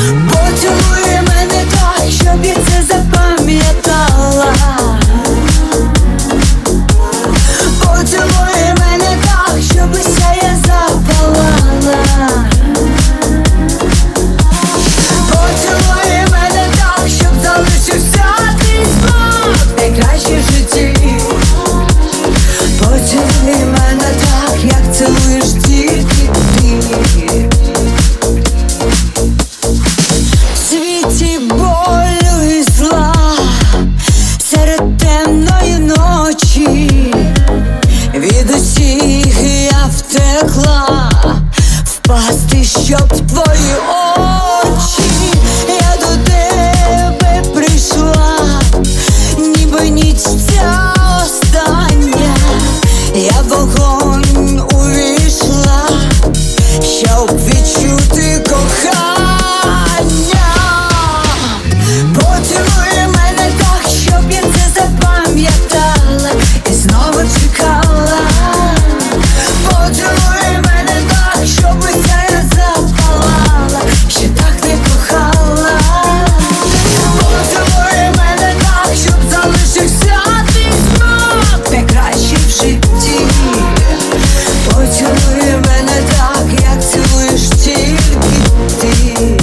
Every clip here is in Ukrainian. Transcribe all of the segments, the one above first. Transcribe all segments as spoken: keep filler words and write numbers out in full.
Поцілуй мене так, щоб я це запам'ятала. Поцілуй мене так, щоб уся я запалала. Поцілуй мене так, щоб залишився твій смак найкраще в житті. Поцілуй мене так, як цілуєш тільки ти. В світі болю і зла, серед темної ночі, від усіх я втекла, впасти, щоб в твої очі. Я до тебе прийшла, ніби ніч ця остання. Я в вогонь увійшла, щоб відчути кохання. Поцілуй мене так, щоб я це запам'ятала і знову чекала. Поцілуй мене так, щоб уся я запалала, ще так не кохала. Поцілуй мене так, щоб залишився твій смак найкраще в житті. Поцілуй мене так, як цілуєш тільки ти.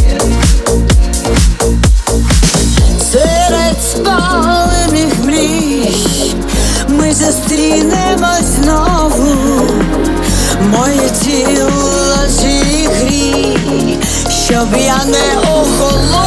Серед спалених мрій ми зустрінемось знову. Моє тіло зігрій, щоб я не охолола.